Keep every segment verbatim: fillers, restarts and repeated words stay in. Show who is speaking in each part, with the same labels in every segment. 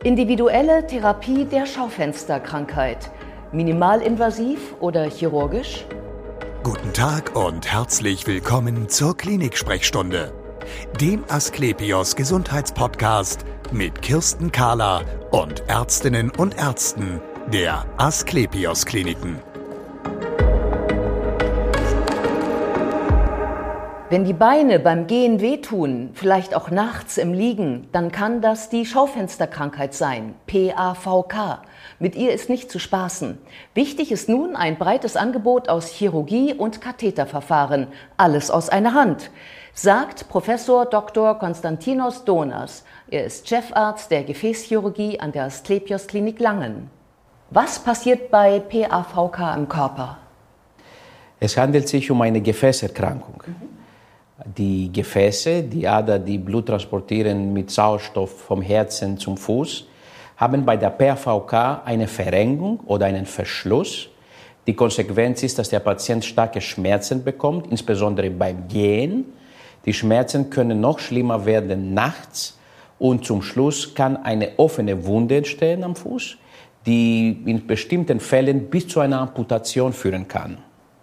Speaker 1: Individuelle Therapie der Schaufensterkrankheit. Minimalinvasiv oder chirurgisch?
Speaker 2: Guten Tag und herzlich willkommen zur Klinik-Sprechstunde, dem Asklepios Gesundheitspodcast mit Kirsten Kahler und Ärztinnen und Ärzten der Asklepios Kliniken.
Speaker 1: Wenn die Beine beim Gehen wehtun, vielleicht auch nachts im Liegen, dann kann das die Schaufensterkrankheit sein, P A V K. Mit ihr ist nicht zu spaßen. Wichtig ist nun ein breites Angebot aus Chirurgie und Katheterverfahren, alles aus einer Hand, sagt Professor Doktor Konstantinos Donas. Er ist Chefarzt der Gefäßchirurgie an der Asklepios Klinik Langen. Was passiert bei P A V K im Körper?
Speaker 3: Es handelt sich um eine Gefäßerkrankung. Mhm. Die Gefäße, die Adern, die Blut transportieren mit Sauerstoff vom Herzen zum Fuß, haben bei der P A V K eine Verengung oder einen Verschluss. Die Konsequenz ist, dass der Patient starke Schmerzen bekommt, insbesondere beim Gehen. Die Schmerzen können noch schlimmer werden nachts und zum Schluss kann eine offene Wunde entstehen am Fuß, die in bestimmten Fällen bis zu einer Amputation führen kann.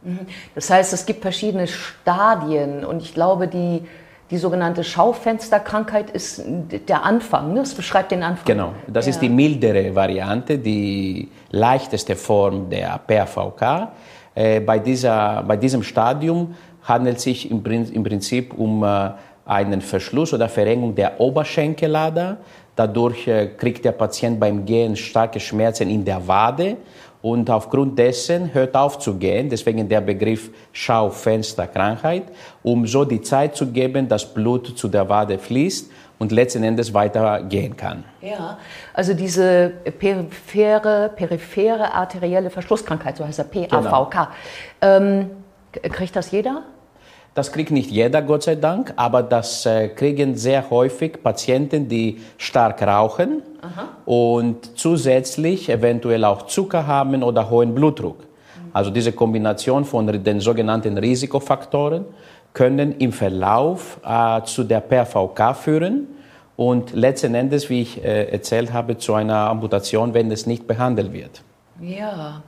Speaker 1: Das heißt, es gibt verschiedene Stadien und ich glaube, die, die sogenannte Schaufensterkrankheit ist der Anfang, ne? Das beschreibt den Anfang.
Speaker 3: Genau, das ja. ist die mildere Variante, die leichteste Form der P A V K. Äh, bei, dieser, bei diesem Stadium handelt es sich im, im Prinzip um äh, einen Verschluss oder Verengung der Oberschenkelader. Dadurch äh, kriegt der Patient beim Gehen starke Schmerzen in der Wade. Und aufgrund dessen hört auf zu gehen, deswegen der Begriff Schaufensterkrankheit, um so die Zeit zu geben, dass Blut zu der Wade fließt und letzten Endes weitergehen kann.
Speaker 1: Ja, also diese periphere, periphere arterielle Verschlusskrankheit, so heißt der P A V K. Genau. Ähm, kriegt das jeder?
Speaker 3: Das kriegt nicht jeder, Gott sei Dank, aber das äh, kriegen sehr häufig Patienten, die stark rauchen. Aha. Und zusätzlich eventuell auch Zucker haben oder hohen Blutdruck. Mhm. Also diese Kombination von den sogenannten Risikofaktoren können im Verlauf äh, zu der P A V K führen und letzten Endes, wie ich äh, erzählt habe, zu einer Amputation, wenn es nicht behandelt wird.
Speaker 1: Ja,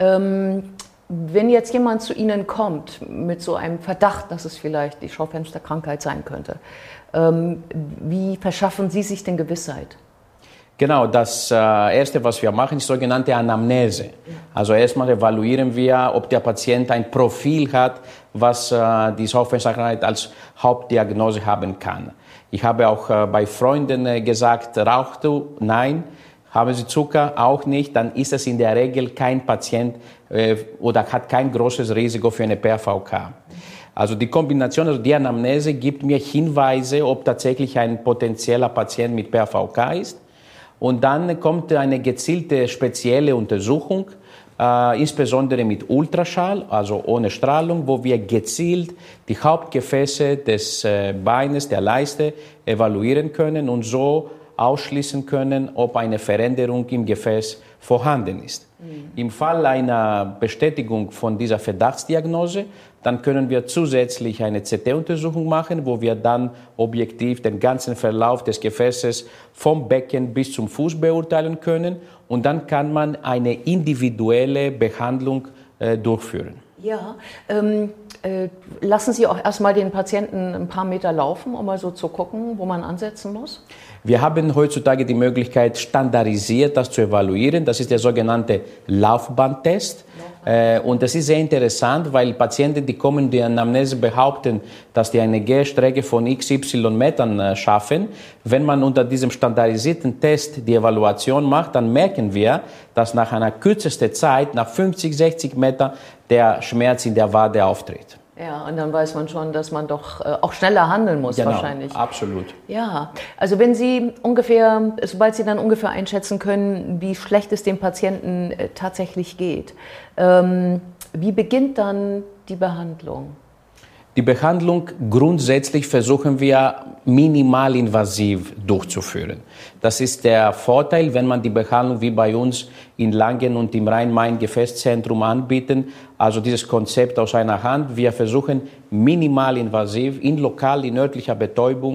Speaker 1: ähm wenn jetzt jemand zu Ihnen kommt mit so einem Verdacht, dass es vielleicht die Schaufensterkrankheit sein könnte, ähm, wie verschaffen Sie sich denn Gewissheit?
Speaker 3: Genau, das äh, Erste, was wir machen, ist sogenannte Anamnese. Also erstmal evaluieren wir, ob der Patient ein Profil hat, was äh, die Schaufensterkrankheit als Hauptdiagnose haben kann. Ich habe auch äh, bei Freunden äh, gesagt, rauchst du? Nein. Haben Sie Zucker? Auch nicht. Dann ist es in der Regel kein Patient äh, oder hat kein großes Risiko für eine P A V K. Also die Kombination, also die Anamnese gibt mir Hinweise, ob tatsächlich ein potenzieller Patient mit P A V K ist. Und dann kommt eine gezielte spezielle Untersuchung, äh, insbesondere mit Ultraschall, also ohne Strahlung, wo wir gezielt die Hauptgefäße des äh, Beines, der Leiste evaluieren können und so ausschließen können, ob eine Veränderung im Gefäß vorhanden ist. Mhm. Im Fall einer Bestätigung von dieser Verdachtsdiagnose, dann können wir zusätzlich eine C T-Untersuchung machen, wo wir dann objektiv den ganzen Verlauf des Gefäßes vom Becken bis zum Fuß beurteilen können und dann kann man eine individuelle Behandlung äh, durchführen.
Speaker 1: Ja, ähm, äh, lassen Sie auch erstmal den Patienten ein paar Meter laufen, um mal so zu gucken, wo man ansetzen muss?
Speaker 3: Wir haben heutzutage die Möglichkeit, standardisiert das zu evaluieren. Das ist der sogenannte Laufbahntest. Äh, und das ist sehr interessant, weil Patienten, die kommen, die Anamnese behaupten, dass die eine Gehstrecke von x y Metern äh, schaffen. Wenn man unter diesem standardisierten Test die Evaluation macht, dann merken wir, dass nach einer kürzesten Zeit, nach fünfzig, sechzig Metern, der Schmerz in der Wade auftritt.
Speaker 1: Ja, und dann weiß man schon, dass man doch äh, auch schneller handeln muss,
Speaker 3: genau,
Speaker 1: wahrscheinlich.
Speaker 3: Absolut.
Speaker 1: Ja, also wenn Sie ungefähr, sobald Sie dann ungefähr einschätzen können, wie schlecht es dem Patienten äh, tatsächlich geht, ähm, wie beginnt dann die Behandlung?
Speaker 3: Die Behandlung grundsätzlich versuchen wir minimalinvasiv durchzuführen. Das ist der Vorteil, wenn man die Behandlung wie bei uns in Langen und im Rhein-Main-Gefäßzentrum anbieten. Also dieses Konzept aus einer Hand. Wir versuchen minimalinvasiv in lokal, in örtlicher Betäubung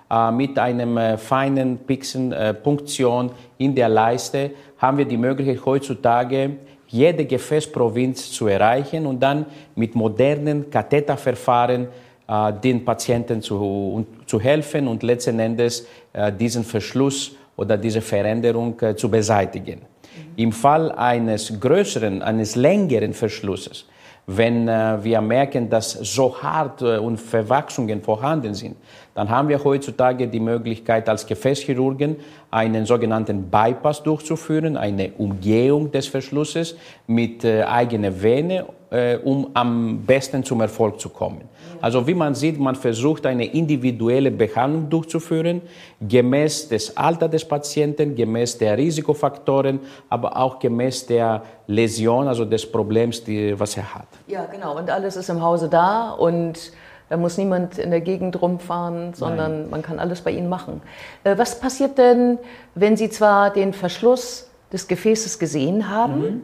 Speaker 3: äh, mit einem äh, feinen Pixen, äh, Punktion in der Leiste, haben wir die Möglichkeit heutzutage, jede Gefäßprovinz zu erreichen und dann mit modernen Katheterverfahren äh, den Patienten zu, und, zu helfen und letzten Endes äh, diesen Verschluss oder diese Veränderung äh, zu beseitigen. Mhm. Im Fall eines größeren, eines längeren Verschlusses, wenn äh, wir merken, dass so hart äh, und Verwachsungen vorhanden sind, dann haben wir heutzutage die Möglichkeit, als Gefäßchirurgen einen sogenannten Bypass durchzuführen, eine Umgehung des Verschlusses mit äh, eigener Vene, äh, um am besten zum Erfolg zu kommen. Ja. Also wie man sieht, man versucht eine individuelle Behandlung durchzuführen, gemäß des Alters des Patienten, gemäß der Risikofaktoren, aber auch gemäß der Läsion, also des Problems, die, was er hat.
Speaker 1: Ja, genau. Und alles ist im Hause da und da muss niemand in der Gegend rumfahren, sondern Nein. man kann alles bei Ihnen machen. Äh, was passiert denn, wenn Sie zwar den Verschluss des Gefäßes gesehen haben, mhm.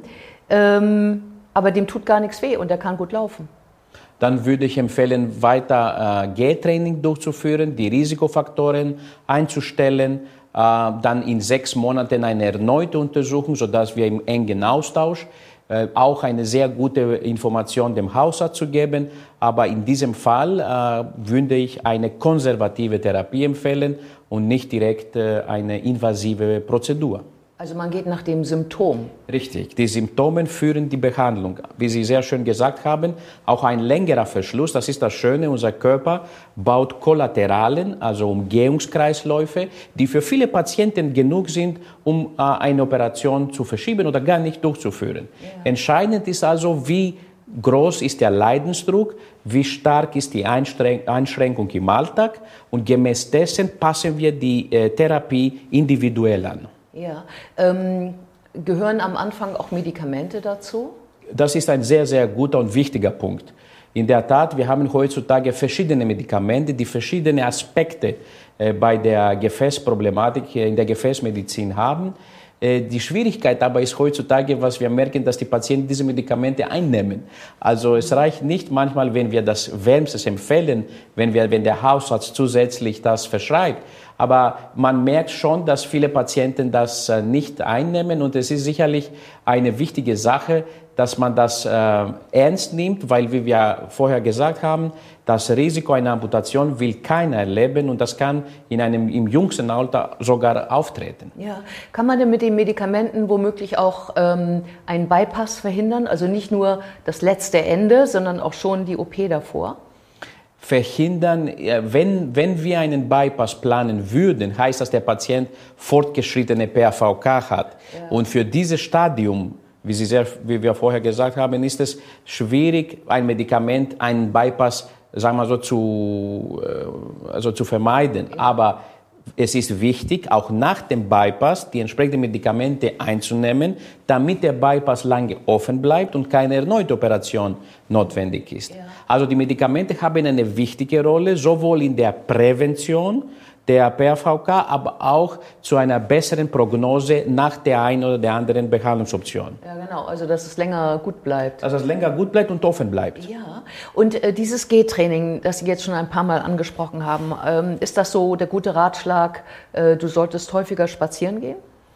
Speaker 1: ähm, aber dem tut gar nichts weh und der kann gut laufen?
Speaker 3: Dann würde ich empfehlen, weiter äh, Gehtraining durchzuführen, die Risikofaktoren einzustellen, äh, dann in sechs Monaten eine erneute Untersuchung, sodass wir im engen Austausch äh, auch eine sehr gute Information dem Hausarzt zu geben. Aber in diesem Fall äh, würde ich eine konservative Therapie empfehlen und nicht direkt äh, eine invasive Prozedur.
Speaker 1: Also man geht nach dem Symptom.
Speaker 3: Richtig, die Symptome führen die Behandlung. Wie Sie sehr schön gesagt haben, auch ein längerer Verschluss, das ist das Schöne, unser Körper baut Kollateralen, also Umgehungskreisläufe, die für viele Patienten genug sind, um äh, eine Operation zu verschieben oder gar nicht durchzuführen. Ja. Entscheidend ist also, wie groß ist der Leidensdruck, wie stark ist die Einschränkung im Alltag und gemäß dessen passen wir die äh, Therapie individuell an.
Speaker 1: Ja, ähm, gehören am Anfang auch Medikamente dazu?
Speaker 3: Das ist ein sehr, sehr guter und wichtiger Punkt. In der Tat, wir haben heutzutage verschiedene Medikamente, die verschiedene Aspekte äh, bei der Gefäßproblematik in der Gefäßmedizin haben. Äh, die Schwierigkeit aber ist heutzutage, was wir merken, dass die Patienten diese Medikamente einnehmen. Also es reicht nicht manchmal, wenn wir das wärmstens empfehlen, wenn, wir, wenn der Hausarzt zusätzlich das verschreibt. Aber man merkt schon, dass viele Patienten das äh, nicht einnehmen und es ist sicherlich eine wichtige Sache, dass man das äh, ernst nimmt, weil, wie wir vorher gesagt haben, das Risiko einer Amputation will keiner erleben und das kann in einem im jüngsten Alter sogar auftreten.
Speaker 1: Ja. Kann man denn mit den Medikamenten womöglich auch ähm, einen Bypass verhindern? Also nicht nur das letzte Ende, sondern auch schon die O P davor?
Speaker 3: Verhindern, wenn, wenn wir einen Bypass planen würden, heißt das, der Patient fortgeschrittene P A V K hat. Ja. Und für dieses Stadium, wie, Sie sehr, wie wir vorher gesagt haben, ist es schwierig, ein Medikament, einen Bypass, sagen wir so, zu, also zu vermeiden. Ja. Aber es ist wichtig, auch nach dem Bypass die entsprechenden Medikamente einzunehmen, damit der Bypass lange offen bleibt und keine erneute Operation notwendig ist. Ja. Also die Medikamente haben eine wichtige Rolle, sowohl in der Prävention der P A V K, aber auch zu einer besseren Prognose nach der einen oder der anderen Behandlungsoption.
Speaker 1: Ja, genau, also dass es länger gut bleibt.
Speaker 3: Dass es länger gut bleibt und offen bleibt.
Speaker 1: Ja, und äh, dieses Gehtraining, das Sie jetzt schon ein paar Mal angesprochen haben, ähm, ist das so der gute Ratschlag, äh, du solltest häufiger spazieren gehen?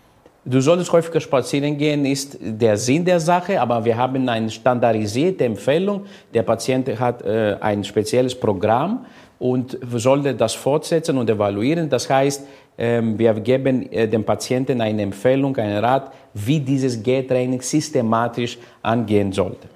Speaker 3: Du solltest häufiger spazieren gehen, ist der Sinn der Sache, aber wir haben eine standardisierte Empfehlung. Der Patient hat äh, ein spezielles Programm und sollte das fortsetzen und evaluieren. Das heißt, ähm, wir geben äh, dem Patienten eine Empfehlung, einen Rat, wie dieses Gehtraining systematisch angehen sollte.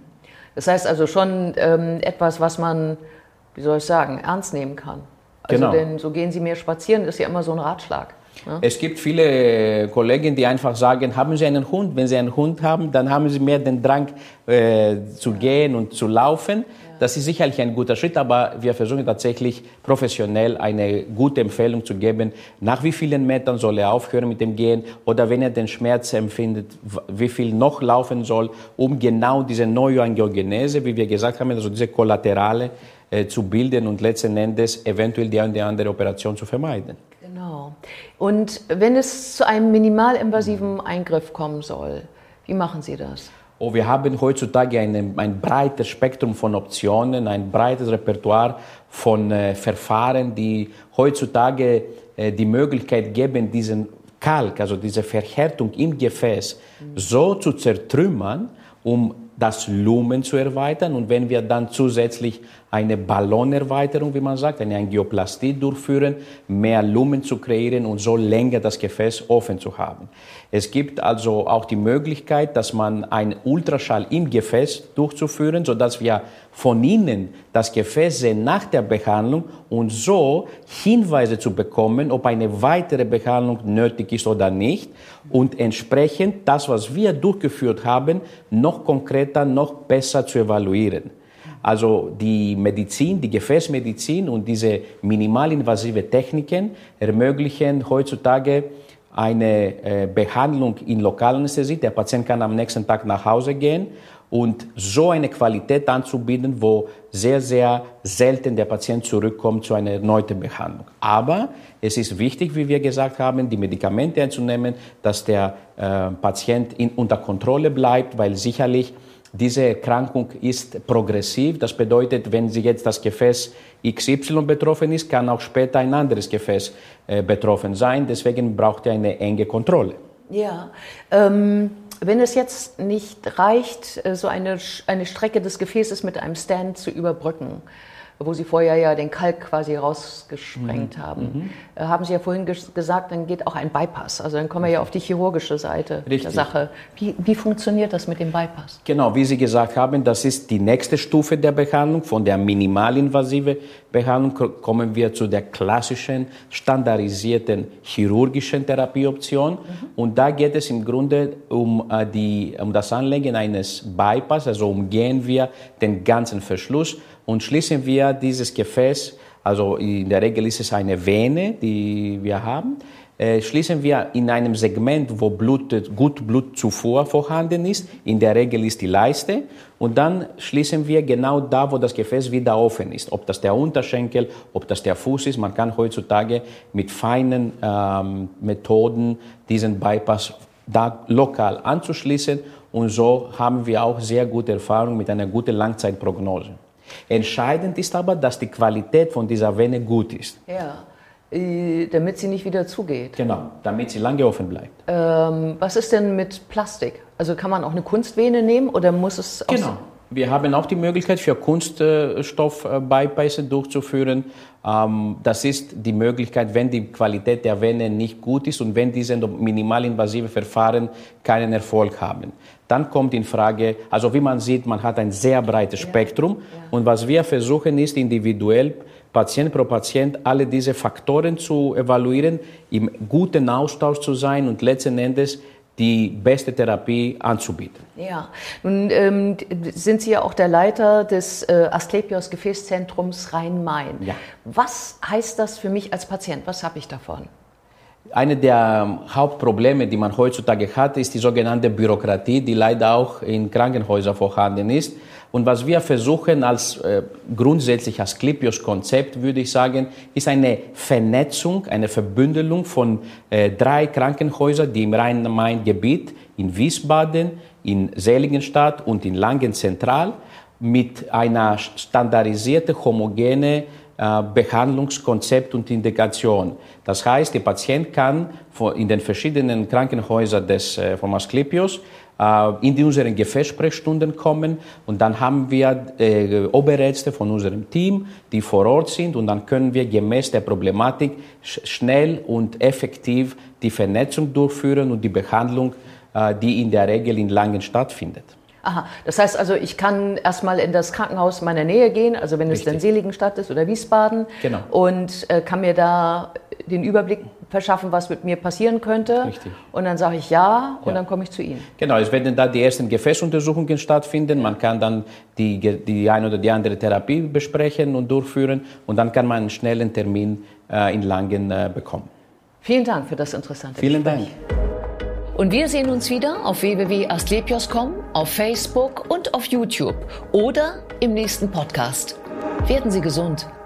Speaker 1: Das heißt also schon ähm, etwas, was man, wie soll ich sagen, ernst nehmen kann. Also
Speaker 3: genau.
Speaker 1: Denn so gehen Sie mehr spazieren, ist ja immer so ein Ratschlag. Ja?
Speaker 3: Es gibt viele Kollegen, die einfach sagen, haben Sie einen Hund? Wenn Sie einen Hund haben, dann haben Sie mehr den Drang äh, zu gehen und zu laufen. Das ist sicherlich ein guter Schritt, aber wir versuchen tatsächlich professionell eine gute Empfehlung zu geben, nach wie vielen Metern soll er aufhören mit dem Gehen oder wenn er den Schmerz empfindet, wie viel noch laufen soll, um genau diese Neuroangiogenese, wie wir gesagt haben, also diese Kollaterale äh, zu bilden und letzten Endes eventuell die eine oder andere Operation zu vermeiden.
Speaker 1: Genau. Und wenn es zu einem minimalinvasiven Eingriff kommen soll, wie machen Sie das?
Speaker 3: Und wir haben heutzutage eine, ein breites Spektrum von Optionen, ein breites Repertoire von äh, Verfahren, die heutzutage äh, die Möglichkeit geben, diesen Kalk, also diese Verhärtung im Gefäß, mhm. so zu zertrümmern, um das Lumen zu erweitern. Und wenn wir dann zusätzlich eine Ballonerweiterung, wie man sagt, eine Angioplastie durchführen, mehr Lumen zu kreieren und so länger das Gefäß offen zu haben. Es gibt also auch die Möglichkeit, dass man einen Ultraschall im Gefäß durchzuführen, sodass wir von innen das Gefäß sehen nach der Behandlung und so Hinweise zu bekommen, ob eine weitere Behandlung nötig ist oder nicht und entsprechend das, was wir durchgeführt haben, noch konkreter, noch besser zu evaluieren. Also die Medizin, die Gefäßmedizin und diese minimalinvasive Techniken ermöglichen heutzutage eine äh, Behandlung in Lokalanästhesie. Der Patient kann am nächsten Tag nach Hause gehen und so eine Qualität anzubieten, wo sehr, sehr selten der Patient zurückkommt zu einer erneuten Behandlung. Aber es ist wichtig, wie wir gesagt haben, die Medikamente einzunehmen, dass der äh, Patient in, unter Kontrolle bleibt, weil sicherlich diese Erkrankung ist progressiv. Das bedeutet, wenn Sie jetzt das Gefäß X Y betroffen ist, kann auch später ein anderes Gefäß äh, betroffen sein. Deswegen braucht er eine enge Kontrolle.
Speaker 1: Ja, ähm, wenn es jetzt nicht reicht, so eine, eine Strecke des Gefäßes mit einem Stand zu überbrücken, wo Sie vorher ja den Kalk quasi rausgesprengt mhm. haben, mhm. Äh, haben Sie ja vorhin ges- gesagt, dann geht auch ein Bypass. Also dann kommen wir ja auf die chirurgische Seite Richtig. der Sache. Wie, wie funktioniert das mit dem Bypass?
Speaker 3: Genau, wie Sie gesagt haben, das ist die nächste Stufe der Behandlung. Von der minimalinvasiven Behandlung kommen wir zu der klassischen, standardisierten chirurgischen Therapieoption. Mhm. Und da geht es im Grunde um, äh, die, um das Anlegen eines Bypass, also umgehen wir den ganzen Verschluss und schließen wir dieses Gefäß, also in der Regel ist es eine Vene, die wir haben, äh, schließen wir in einem Segment, wo Blut, gut Blutzufuhr vorhanden ist, in der Regel ist die Leiste, und dann schließen wir genau da, wo das Gefäß wieder offen ist. Ob das der Unterschenkel, ob das der Fuß ist, man kann heutzutage mit feinen ähm, Methoden diesen Bypass da lokal anzuschließen, und so haben wir auch sehr gute Erfahrung mit einer guten Langzeitprognose. Entscheidend ist aber, dass die Qualität von dieser Vene gut ist.
Speaker 1: Ja, äh, damit sie nicht wieder zugeht.
Speaker 3: Genau, damit sie lange offen bleibt.
Speaker 1: Ähm, was ist denn mit Plastik? Also kann man auch eine Kunstvene nehmen oder muss es...
Speaker 3: Genau, wir haben auch die Möglichkeit für Kunststoff-Bypasse durchzuführen. Ähm, das ist die Möglichkeit, wenn die Qualität der Vene nicht gut ist und wenn diese minimalinvasive Verfahren keinen Erfolg haben. Dann kommt in Frage, also wie man sieht, man hat ein sehr breites Spektrum. Ja, ja. Und was wir versuchen ist, individuell, Patient pro Patient, alle diese Faktoren zu evaluieren, im guten Austausch zu sein und letzten Endes die beste Therapie anzubieten.
Speaker 1: Ja, nun ähm, sind Sie ja auch der Leiter des äh, Asklepios Gefäßzentrums Rhein-Main.
Speaker 3: Ja.
Speaker 1: Was heißt das für mich als Patient? Was habe ich davon?
Speaker 3: Eine der Hauptprobleme, die man heutzutage hat, ist die sogenannte Bürokratie, die leider auch in Krankenhäusern vorhanden ist. Und was wir versuchen als äh, grundsätzlich Asklepios-Konzept, würde ich sagen, ist eine Vernetzung, eine Verbündelung von äh, drei Krankenhäusern, die im Rhein-Main-Gebiet, in Wiesbaden, in Seligenstadt und in Langen-Zentral, mit einer standardisierten, homogenen Behandlungskonzept und Indikation. Das heißt, der Patient kann in den verschiedenen Krankenhäusern des, von Asklepios in unseren Gefäßsprechstunden kommen, und dann haben wir äh, Oberärzte von unserem Team, die vor Ort sind, und dann können wir gemäß der Problematik sch- schnell und effektiv die Vernetzung durchführen und die Behandlung, äh, die in der Regel in Langen stattfindet.
Speaker 1: Aha, das heißt also, ich kann erstmal in das Krankenhaus meiner Nähe gehen, also wenn es dann Seligenstadt ist oder Wiesbaden,
Speaker 3: genau.
Speaker 1: und äh, kann mir da den Überblick verschaffen, was mit mir passieren könnte.
Speaker 3: Richtig. Und
Speaker 1: dann sage ich ja, und
Speaker 3: ja.
Speaker 1: dann komme ich zu Ihnen.
Speaker 3: Genau, es werden da die ersten Gefäßuntersuchungen stattfinden. Man kann dann die, die eine oder die andere Therapie besprechen und durchführen, und dann kann man einen schnellen Termin äh, in Langen äh, bekommen.
Speaker 1: Vielen Dank für das interessante
Speaker 3: Vielen
Speaker 1: Gespräch.
Speaker 3: Dank.
Speaker 1: Und wir sehen uns wieder auf w w w punkt asklepios punkt com, auf Facebook und auf YouTube oder im nächsten Podcast. Werden Sie gesund.